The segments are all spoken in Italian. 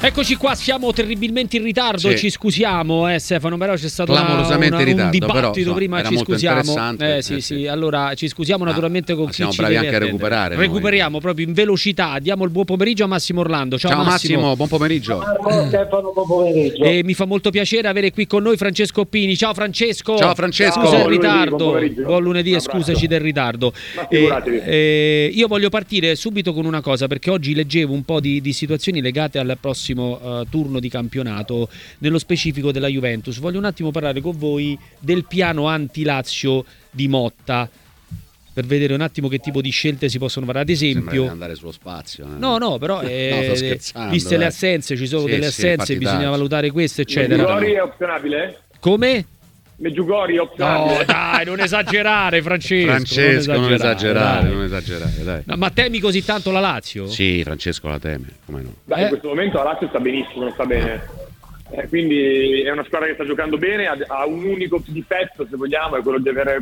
Eccoci qua, siamo terribilmente in ritardo, Sì. ci scusiamo Stefano, però c'è stato clamorosamente in ritardo, un dibattito però, prima, era ci molto scusiamo. interessante. Sì, allora ci scusiamo naturalmente con chi siamo ci bravi deve anche a attendere. recuperare Recuperiamo noi. proprio in velocità, diamo il buon pomeriggio a Massimo Orlando. Ciao, Massimo, buon pomeriggio. Ciao Stefano, buon pomeriggio. E mi fa molto piacere avere qui con noi Francesco Oppini. Ciao Francesco. Ciao Francesco. Scusa il Buon lunedì, ritardo. buon pomeriggio. Buon lunedì e Un abbraccio. scusaci del ritardo. Ma figuratevi. Io voglio partire subito con una cosa, perché oggi leggevo un po' di situazioni legate al prossimo turno di campionato, nello specifico della Juventus. Voglio un attimo parlare con voi del piano anti-Lazio di Motta, per vedere un attimo che tipo di scelte si possono fare. Ad esempio, Sembra andare sullo spazio. no, però sto scherzando, viste le dai. assenze, ci sono Sì, delle sì, assenze, infatti, bisogna dai. valutare questo, eccetera. Meggiugori è opzionabile? Come? Meggiugori è opzionabile? No, dai, non esagerare, Francesco. Non esagerare, dai. dai. No, ma temi così tanto la Lazio? Sì, Francesco la teme, come no. Beh, in questo momento la Lazio sta benissimo, non sta bene. Quindi è una squadra che sta giocando bene, ha un unico difetto, se vogliamo, è quello di avere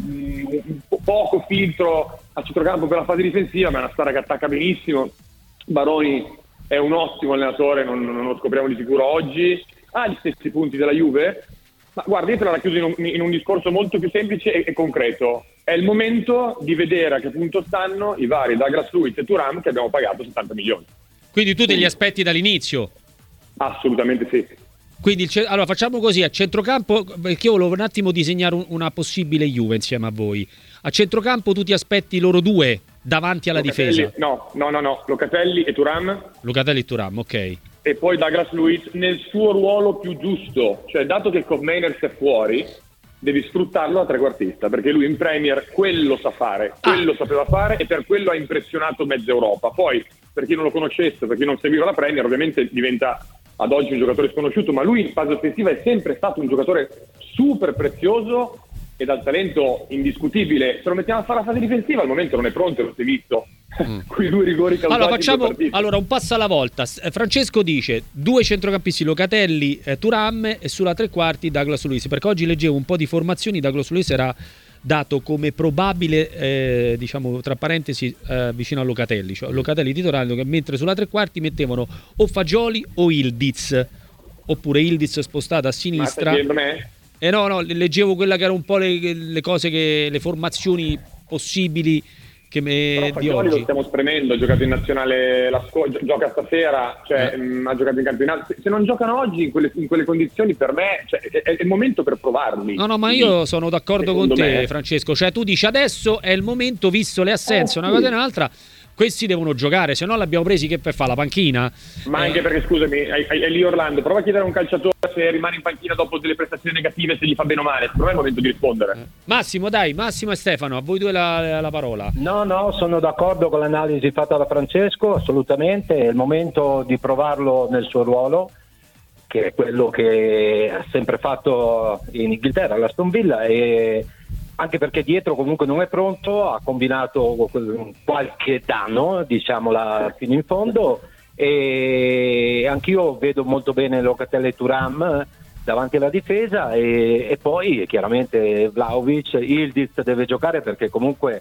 poco filtro a centrocampo per la fase difensiva, ma è una squadra che attacca benissimo. Baroni è un ottimo allenatore, non lo scopriamo di sicuro oggi, ha gli stessi punti della Juve, ma guarda, io te l'ho chiuso in un discorso molto più semplice e concreto. È il momento di vedere a che punto stanno i vari Douglas Luiz e Thuram che abbiamo pagato 70 milioni. Quindi tu te li aspetti dall'inizio? Assolutamente sì. Quindi allora facciamo così, a centrocampo, perché io volevo un attimo disegnare una possibile Juve insieme a voi. A centrocampo tu ti aspetti loro due davanti alla difesa? No, Locatelli e Thuram. Locatelli e Thuram, ok. E poi Douglas Luiz nel suo ruolo più giusto, cioè dato che Koopmeiners è fuori, devi sfruttarlo da trequartista, perché lui in Premier quello sa fare, quello sapeva fare e per quello ha impressionato mezza Europa. Poi, per chi non lo conoscesse, per chi non seguiva la Premier, ovviamente diventa ad oggi un giocatore sconosciuto, ma lui in fase offensiva è sempre stato un giocatore super prezioso e dal talento indiscutibile. Se lo mettiamo a fare la fase difensiva al momento non è pronto, lo si è visto. Quei due rigori causati allora un passo alla volta. Francesco dice due centrocampisti, Locatelli, Thuram, e sulla tre quarti Douglas Luiz, perché oggi leggevo un po' di formazioni. Douglas Luiz era dato come probabile, diciamo tra parentesi, vicino a Locatelli, cioè Locatelli titolare, mentre sulla tre quarti mettevano o Fagioli o Ildiz, oppure Ildiz spostato a sinistra. Ma secondo me? No, leggevo quella che era un po' le cose, le formazioni possibili che Però di Fagioli oggi. lo stiamo spremendo, ha giocato in nazionale, gioca stasera, cioè, ha giocato in campionato. Se non giocano oggi in quelle condizioni, per me è il momento per provarli. No, ma io sono d'accordo con te, Francesco. Cioè, tu dici adesso è il momento, visto le assenze, una cosa e un'altra. Questi devono giocare, se no l'abbiamo presi che per fare la panchina. Ma anche perché, scusami, è lì Orlando, prova a chiedere a un calciatore se rimane in panchina dopo delle prestazioni negative, se gli fa bene o male. Secondo me è il momento di rispondere. Massimo e Stefano, a voi due la parola. No, sono d'accordo con l'analisi fatta da Francesco, assolutamente. È il momento di provarlo nel suo ruolo, che è quello che ha sempre fatto in Inghilterra, all'Aston Villa, e anche perché dietro comunque non è pronto, ha combinato qualche danno, diciamola fino in fondo, e anch'io vedo molto bene Locatelli e Thuram davanti alla difesa, e poi chiaramente Vlahovic. Ildiz deve giocare perché comunque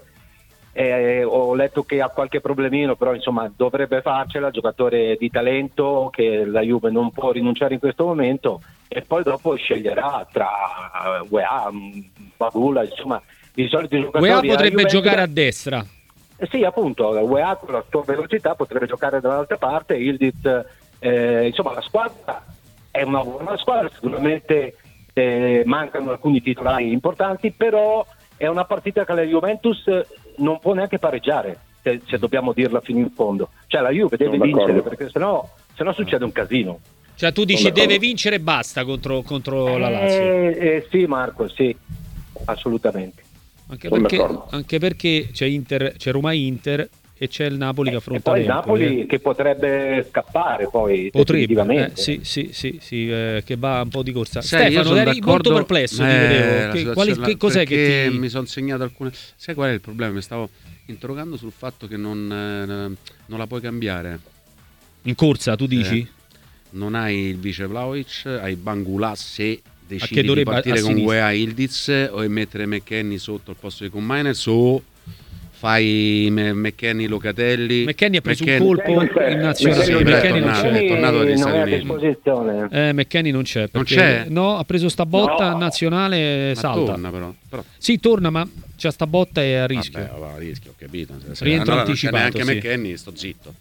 ho letto che ha qualche problemino, però insomma dovrebbe farcela, giocatore di talento che la Juve non può rinunciare in questo momento, e poi dopo sceglierà tra UEA, Bagula, insomma i soliti giocatori. UEA potrebbe giocare a destra. Sì, appunto, UEA con la sua velocità potrebbe giocare dall'altra parte. Ildiz, insomma la squadra è una buona squadra, sicuramente mancano alcuni titolari importanti, però è una partita che la Juventus non può neanche pareggiare, se dobbiamo dirla fino in fondo. Cioè la Juve deve vincere, perché sennò succede un casino. Cioè tu dici deve vincere e basta contro la Lazio. Sì, Marco, sì, assolutamente. Anche perché c'è Roma-Inter e c'è il Napoli che affronta poi il Napoli che potrebbe scappare poi definitivamente. Sì, che va un po' di corsa. Stefano, eri molto perplesso, ti vedevo. Che cos'è che mi sono segnato alcune. Sai qual è il problema? Mi stavo interrogando sul fatto che non la puoi cambiare in corsa, tu dici? Non hai il vice Vlahovic, hai Bangula se decidi di partire con UEA Ildiz o mettere McKennie sotto al posto di Koopmeiners, o fai McKennie, Locatelli. McKennie ha preso un colpo in nazionale. Sì, McKennie non è c'è. tornato dagli non Stati è a Uniti. disposizione. McKennie non c'è. Non perché- c'è? No, ha preso sta botta No. nazionale, Ma salta. torna però. Sì, torna, ma c'ha sta botta e a rischio. Vabbè, va, a rischio, ho capito. Se Rientro allora non c'è anticipato, neanche sì. McKennie, sto zitto.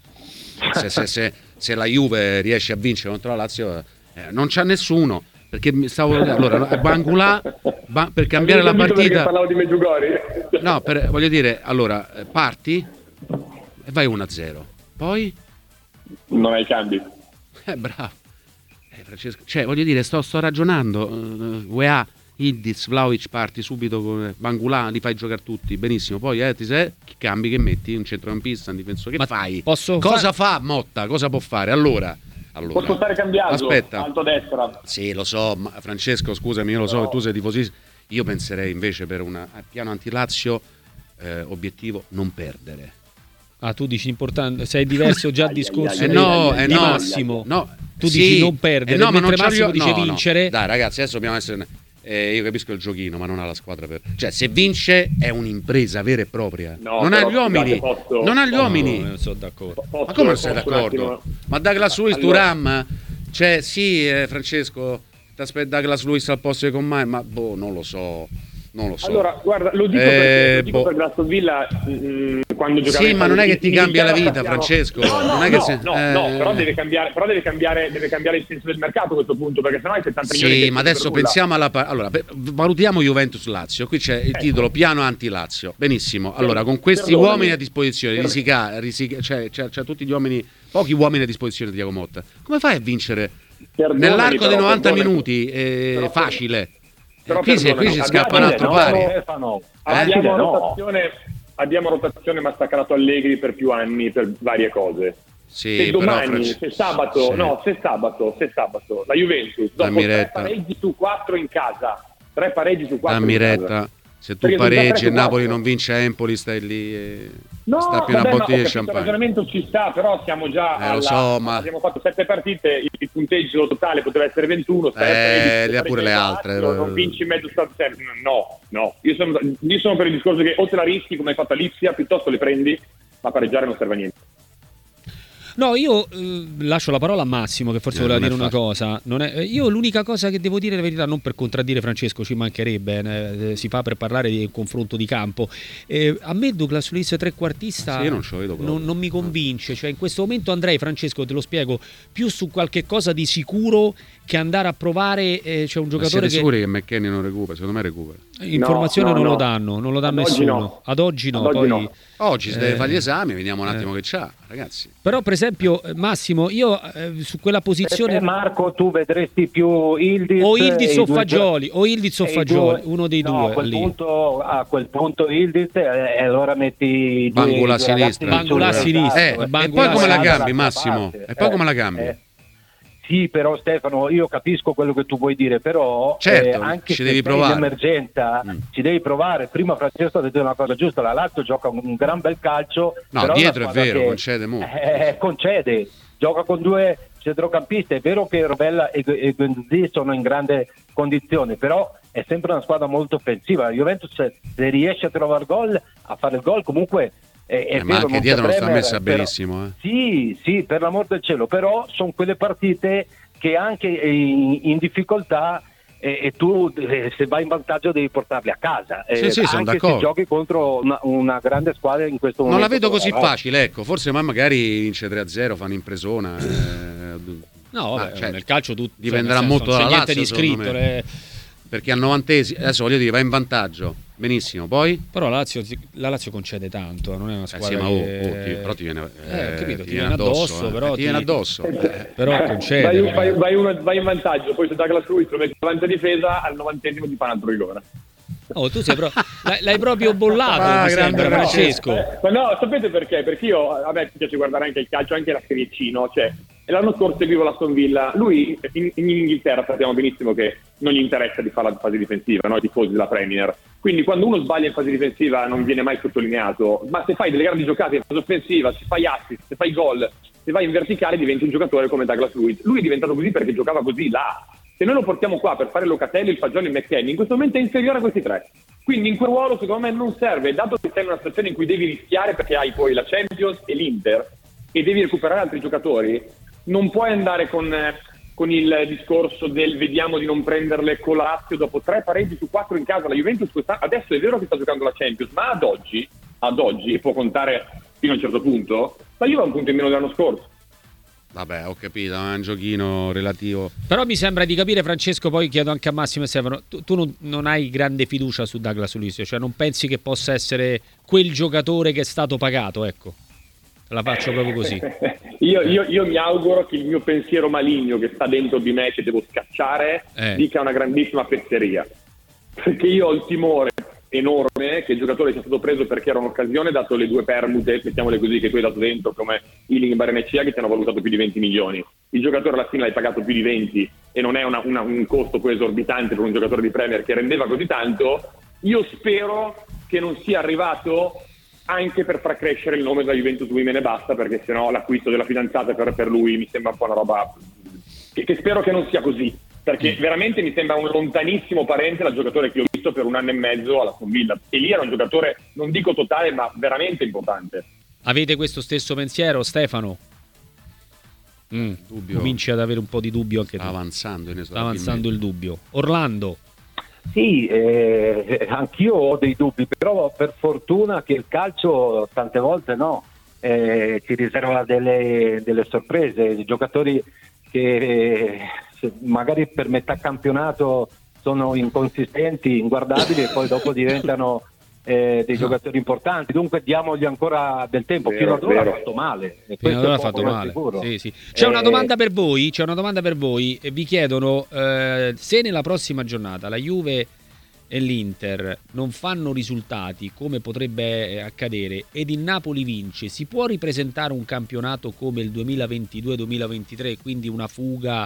Se la Juve riesce a vincere contro la Lazio, non c'ha nessuno. Perché allora Bangula per cambiare la Avevi capito perché partita. parlavo di Medjugorje? No, voglio dire, allora parti e vai 1-0. Poi Non hai cambi. bravo. Francesco, cioè voglio dire, sto ragionando. UEA, Ildiz, Vlahovic, parti subito con Bangula, li fai giocare tutti, benissimo. Poi che cambi, che metti un centrocampista, un difensore, che Ma fai? posso Cosa fa Motta? Cosa può fare? Allora, Posso stare cambiato? aspetta. Alto a destra. Sì, lo so, ma Francesco, scusami, io lo so che tu sei tifosissimo. Io penserei invece per un piano anti-Lazio obiettivo non perdere. Ah, tu dici importante, sei diverso già al discorso di no, Massimo. No, Tu dici non perdere, ma mentre non c'ho Massimo dice no. vincere. Dai ragazzi, adesso dobbiamo essere io capisco il giochino, ma non ha la squadra per. Cioè, se vince è un'impresa vera e propria. No, non ha però, gli uomini. scusate, non ha gli uomini. No, non sono d'accordo. Ma come non sei posso un d'accordo? attimo? Ma Douglas Luiz, Allora- Thuram, cioè sì, Francesco, ti aspetta Douglas Luiz al posto di Commai, ma non lo so. Allora, guarda, lo dico perché l'Aston Villa quando giocava Sì, in ma non è che in ti cambia la Inghilterra vita, sappiamo- Francesco. No, non è che però deve cambiare il senso del mercato a questo punto, perché sennò hai 70 milioni Sì, che ma adesso per nulla. pensiamo allora, valutiamo Juventus-Lazio. Qui c'è il titolo piano anti-Lazio. Benissimo. Allora, con questi Perdonami. uomini a disposizione, c'è tutti gli uomini, pochi uomini a disposizione di Thiago Motta. Come fai a vincere Perdonami, nell'arco dei però, 90 perdonami. minuci? Però, facile. però Qui si perdonami, scappa un altro pari. Stefano. Abbiamo rotazione massacrato Allegri per più anni per varie cose. Sì, Se però, domani, se sabato la Juventus dopo Dammi 3 retta. pareggi su 4 in casa, 3 pareggi su 4 Dammi in casa. retta. Se tu Perché sono già pareggi e 3-4. Napoli non vince a Empoli, stai lì e No, stappi una vabbè, bottiglia di il champagne. ragionamento ci sta, però siamo già Lo so, ma abbiamo fatto 7 partite, il punteggio totale poteva essere 21, le ha pure le altre. non vinci mezzo stato. No, io sono per il discorso che o te la rischi come hai fatto a Lipsia, piuttosto le prendi, ma pareggiare non serve a niente. No, io lascio la parola a Massimo che forse voleva non è dire una facile. cosa. Io l'unica cosa che devo dire, la verità, non per contraddire Francesco, ci mancherebbe, si fa per parlare di un confronto di campo. A me Douglas Luiz trequartista Sì, io non ce lo vedo proprio. non mi convince. Cioè, in questo momento andrei, Francesco, te lo spiego, più su qualche cosa di sicuro che andare a provare. C'è un Ma giocatore siete che sicuri che McKennie non recupera? Secondo me recupera. informazione No, non no. lo danno Ad oggi nessuno. no. Ad oggi no. Ad oggi Poi, no. Oggi si deve fare gli esami, vediamo un attimo che c'ha, ragazzi. Però, per esempio, Massimo, io su quella posizione. Marco, tu vedresti più Ildiz O Ildiz e i o due- Fagioli, o Ildiz o e i Fagioli, due- uno dei no, due a quel punto Ildiz e allora metti i due- Bangula a i due ragazzi sinistra. Bangula a sul- sinistra. E Bangula poi come la a cambi, dall'altra Massimo? parte. E poi come la cambi? Sì, però Stefano, io capisco quello che tu vuoi dire, però Certo, anche ci se devi sei provare. in emergenza ci devi provare. Prima Francesco ha detto una cosa giusta, la Lazio gioca un gran bel calcio. No, però dietro è una squadra vero, che- concede molto. concede, gioca con due centrocampisti, è vero che Rovella e Guendouzi sono in grande condizione, però è sempre una squadra molto offensiva. La Juventus se riesce a trovare gol, a fare il gol comunque è Ma vero, anche dietro non sta Bremer, messa però- benissimo. Sì, per l'amor del cielo, però sono quelle partite che anche in difficoltà e tu se vai in vantaggio devi portarli a casa, Sì, sono anche d'accordo. se giochi contro una grande squadra in questo Non momento. la vedo così no? facile, ecco. Forse magari vince 3-0, fanno impresona. No, vabbè, cioè, nel calcio tu dipenderà nel senso, molto non c'è dalla niente Lazio, di secondo scritto, me. Perché al 90esimo, adesso voglio dire, va in vantaggio. Benissimo, poi? però la Lazio concede tanto, non è una Sì, squadra ma che... però ti viene, ho capito, ti viene addosso, però ti viene addosso. però concede. Vai in vantaggio, poi se Douglas Luiz lo metti davanti a difesa, al 90esimo ti fa un altro rigore. Oh, tu sei l'hai proprio bollato, mi grande sembra, Francesco. Ma no, sapete perché? Perché a me piace guardare anche il calcio, anche la Serie C, no? Cioè, l'anno scorso seguivo l'Aston Villa, lui in Inghilterra sappiamo benissimo che non gli interessa di fare la fase difensiva, no? I tifosi della Premier. Quindi quando uno sbaglia in fase difensiva non viene mai sottolineato, ma se fai delle grandi giocate in fase offensiva, se fai assist, se fai gol, se vai in verticale diventi un giocatore come Douglas Luiz. Lui è diventato così perché giocava così là. Se noi lo portiamo qua per fare Locatelli, il Fagioli e il McKennie, in questo momento è inferiore a questi tre. Quindi in quel ruolo secondo me non serve, dato che sei in una situazione in cui devi rischiare perché hai poi la Champions e l'Inter e devi recuperare altri giocatori, non puoi andare con il discorso del vediamo di non prenderle con la Lazio dopo 3 pareggi su 4 in casa. La Juventus adesso è vero che sta giocando la Champions, ma ad oggi, e può contare fino a un certo punto, la Juve ha un punto in meno dell'anno scorso. Vabbè, ho capito, è un giochino relativo. Però mi sembra di capire, Francesco, poi chiedo anche a Massimo e Stefano, tu non hai grande fiducia su Douglas Luiz, cioè non pensi che possa essere quel giocatore che è stato pagato, ecco. La faccio proprio così. Io mi auguro che il mio pensiero maligno che sta dentro di me, che devo scacciare, dica una grandissima fesseria. Perché io ho il timore enorme che il giocatore sia stato preso perché era un'occasione, dato le 2 permute, mettiamole così, che tu hai dato dentro, come Ealing e Barrenetxea, che ti hanno valutato più di 20 milioni. Il giocatore alla fine l'hai pagato più di 20 e non è un costo poi esorbitante per un giocatore di Premier che rendeva così tanto. Io spero che non sia arrivato anche per far crescere il nome della Juventus Women e basta, perché sennò l'acquisto della fidanzata per lui mi sembra un po' una roba che spero che non sia così, perché veramente mi sembra un lontanissimo parente dal giocatore che ho visto per 1 anno e mezzo alla Aston Villa, e lì era un giocatore, non dico totale, ma veramente importante. Avete questo stesso pensiero, Stefano? Dubbio. Cominci ad avere un po' di dubbio anche tu. Sta avanzando il dubbio. Orlando? Sì, anch'io ho dei dubbi, però per fortuna che il calcio tante volte ci riserva delle sorprese, di giocatori che magari per metà campionato sono inconsistenti, inguardabili e poi dopo diventano dei giocatori importanti. Dunque diamogli ancora del tempo. Fino ad ora ha fatto male. Fino ad ora ha fatto male. Sì. C'è una domanda per voi. Vi chiedono se nella prossima giornata la Juve e l'Inter non fanno risultati come potrebbe accadere ed il Napoli vince, si può ripresentare un campionato come il 2022-2023, quindi una fuga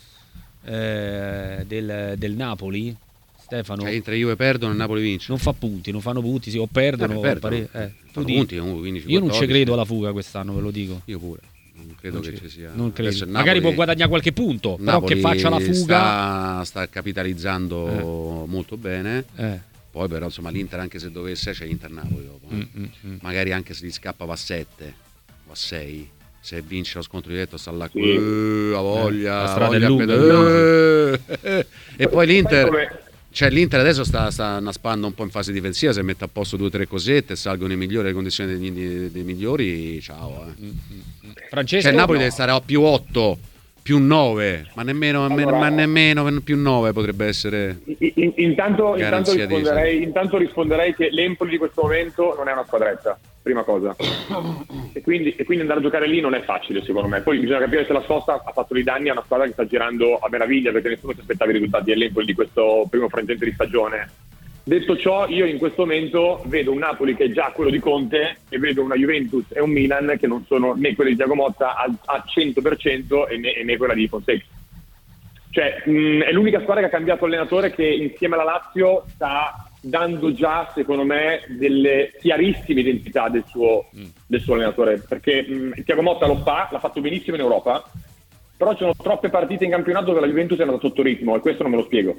del Napoli? Stefano? Cioè, Inter e Juve perdono e Napoli vince. Non fanno punti, sì, o perdono. Punti, 15, io non ci credo alla fuga quest'anno, ve lo dico. Io pure. Non credo che ci sia. Non credo. Napoli, magari può guadagnare qualche punto, però che faccia la fuga. Sta capitalizzando molto bene. Poi però insomma l'Inter, anche se dovesse, c'è Inter-Napoli dopo. Magari anche se gli scappa va a 7, va a 6. Se vince lo scontro diretto sta là, a voglia, la strada è lunga. E poi l'Inter, cioè l'Inter adesso sta naspando un po' in fase difensiva, se mette a posto 2 o 3 cosette, salgono i migliori, le condizioni dei migliori, ciao. Francesco, cioè il Napoli deve stare a più 8, più 9, ma nemmeno più 9 potrebbe essere. Intanto risponderei che l'Empoli di questo momento non è una squadretta, prima cosa, e quindi andare a giocare lì non è facile secondo me. Poi bisogna capire se la sosta ha fatto dei danni a una squadra che sta girando a meraviglia, perché nessuno si aspettava i risultati dell'Empoli di questo primo frangente di stagione. Detto ciò, io in questo momento vedo un Napoli che è già quello di Conte e vedo una Juventus e un Milan che non sono né quelli di Thiago Motta al 100% e né quella di Fonseca. Cioè è l'unica squadra che ha cambiato allenatore, che insieme alla Lazio sta dando già, secondo me, delle chiarissime identità del suo allenatore, perché Thiago Motta l'ha fatto benissimo in Europa, però ci sono troppe partite in campionato dove la Juventus è andata sotto ritmo e questo non me lo spiego.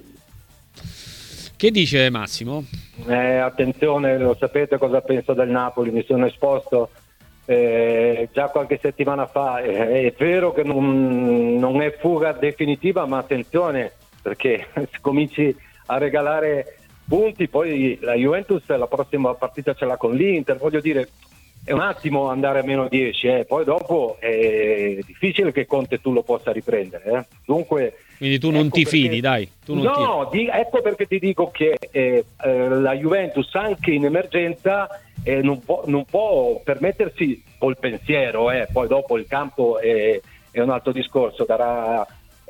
Che dice Massimo? Attenzione, lo sapete cosa penso del Napoli, mi sono esposto già qualche settimana fa. È vero che non è fuga definitiva, ma attenzione, perché se cominci a regalare punti, poi la Juventus la prossima partita ce l'ha con l'Inter, voglio dire, è un attimo andare a meno 10, poi dopo è difficile che Conte tu lo possa riprendere. Dunque, quindi tu non ti fidi, dai. Ecco perché ti dico che la Juventus anche in emergenza non può permettersi col pensiero, poi dopo il campo è un altro discorso, darà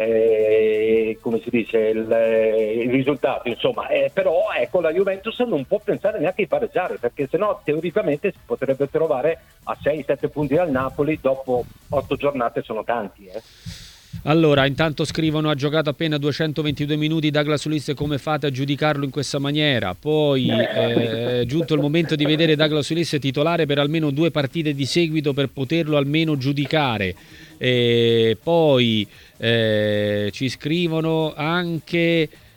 come si dice il risultato, insomma, però ecco, la Juventus non può pensare neanche di pareggiare, perché sennò teoricamente si potrebbe trovare a 6-7 punti dal Napoli dopo 8 giornate, sono tanti. Allora, intanto scrivono: ha giocato appena 222 minuti Douglas Luiz, come fate a giudicarlo in questa maniera? Poi è giunto il momento di vedere Douglas Luiz titolare per almeno 2 partite di seguito per poterlo almeno giudicare. Poi ci scrivono anche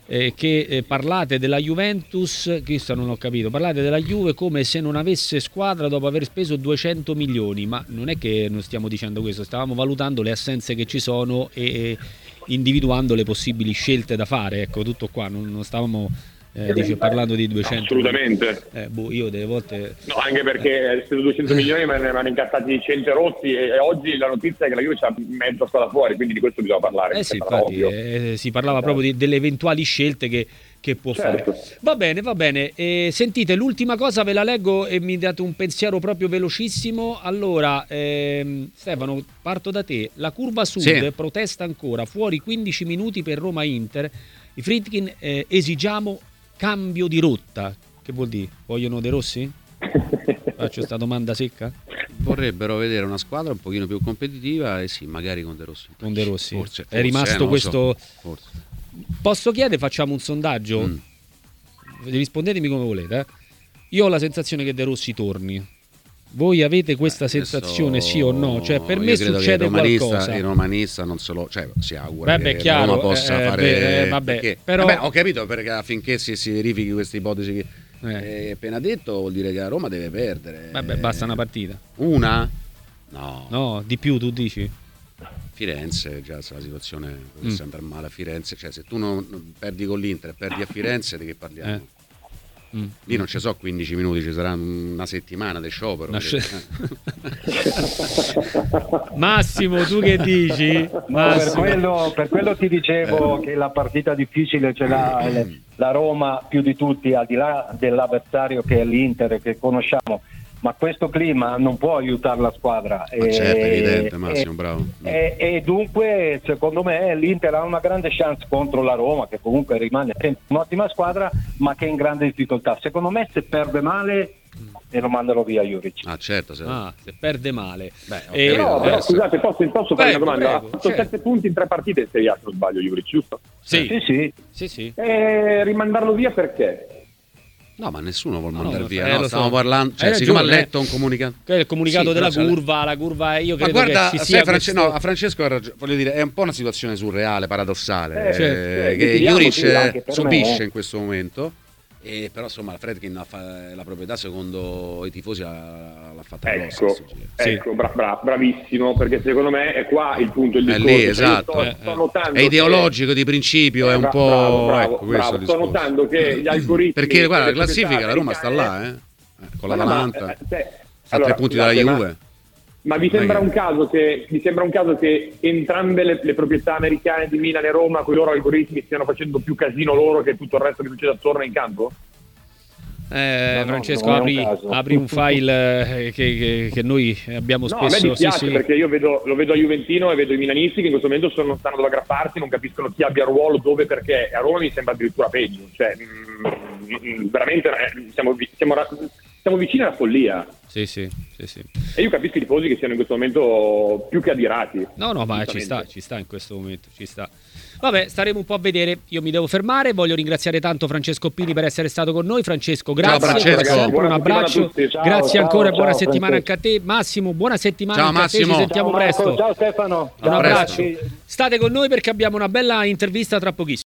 che parlate della Juventus, questo non ho capito, parlate della Juve come se non avesse squadra dopo aver speso 200 milioni, ma non è che non stiamo dicendo questo, stavamo valutando le assenze che ci sono e individuando le possibili scelte da fare, ecco, tutto qua, non stavamo parlando di 200. Assolutamente. Io delle volte... No, anche perché speso 200 milioni me ne hanno incattati 100 rotti e oggi la notizia è che la Juve c'ha mezza squadra fuori, quindi di questo bisogna parlare. Sì, infatti, si parlava proprio delle eventuali scelte che può fare. Va bene. Sentite, l'ultima cosa ve la leggo e mi date un pensiero proprio velocissimo. Allora, Stefano, parto da te. La curva sud protesta ancora, fuori 15 minuti per Roma-Inter. I Friedkin esigiamo cambio di rotta. Che vuol dire? Vogliono De Rossi? Faccio questa domanda secca? Vorrebbero vedere una squadra un pochino più competitiva e sì, magari con De Rossi. Con De Rossi. Forse, è rimasto questo... Forse. Posso chiedere, facciamo un sondaggio? Rispondetemi come volete. Io ho la sensazione che De Rossi torni. Voi avete questa sensazione, sì o no? Cioè, per me succede qualcosa. Il romanista non se lo, cioè, si augura che chiaro, Roma possa fare. Però... ho capito, perché affinché si verifichi questa ipotesi che hai appena detto, vuol dire che la Roma deve perdere. Basta una partita. Una? No, di più tu dici? Firenze, già se la situazione potesse andare male a Firenze, cioè se tu non perdi con l'Inter e perdi a Firenze, di che parliamo? Lì non ci so 15 minuti, ci sarà una settimana di sciopero. Massimo, tu che dici? Per quello ti dicevo che la partita difficile ce l'ha la Roma più di tutti, al di là dell'avversario che è l'Inter, che conosciamo, ma questo clima non può aiutare la squadra. Certo, è evidente, Massimo, bravo. E dunque, secondo me, l'Inter ha una grande chance contro la Roma, che comunque rimane un'ottima squadra, ma che è in grande difficoltà. Secondo me, se perde male, lo mandano via Juric. Certo. Se perde male. Però, scusate, posso fare una domanda? Ha fatto 7 certo. punti in 3 partite in Serie A, se non sbaglio, Juric, giusto? Sì. Rimandarlo via perché? No, ma nessuno vuole mandare via. Stiamo parlando. Cioè, siccome ha letto un comunicato. Che è il comunicato della curva, la curva io credo che ci sia. A Francesco ha ragione, voglio dire, è un po' una situazione surreale, paradossale. Che diciamo Juric subisce in questo momento. Però insomma la Friedkin la proprietà secondo i tifosi l'ha fatta grossa. Ecco, bravissimo, perché secondo me è qua il punto del discorso. È lì, esatto. È ideologico, di principio, è un po'. Bravo. Sto notando che gli algoritmi. Perché guarda, la classifica la Roma sta là, con l'Atalanta, sta 3 punti dalla Juve. Ma vi sembra un caso che entrambe le proprietà americane di Milan e Roma, con i loro algoritmi, stiano facendo più casino loro che tutto il resto che succede attorno in campo? Francesco, apri un file che noi abbiamo spesso. A me dispiace perché io lo vedo a Juventino e vedo i milanisti che in questo momento stanno dove aggrapparsi, non capiscono chi abbia ruolo, dove, perché. A Roma mi sembra addirittura peggio. Cioè, veramente siamo vicini alla follia. Sì. E io capisco i tifosi che siano in questo momento più che adirati. No, ma ci sta in questo momento, ci sta. Vabbè, staremo un po' a vedere. Io mi devo fermare. Voglio ringraziare tanto Francesco Pini per essere stato con noi. Francesco, grazie. Ciao, Francesco. Un abbraccio. Grazie ancora e buona settimana anche a te. Massimo, buona settimana anche a te. Ci sentiamo presto. Ciao Stefano. Un abbraccio. State con noi perché abbiamo una bella intervista tra pochissimo.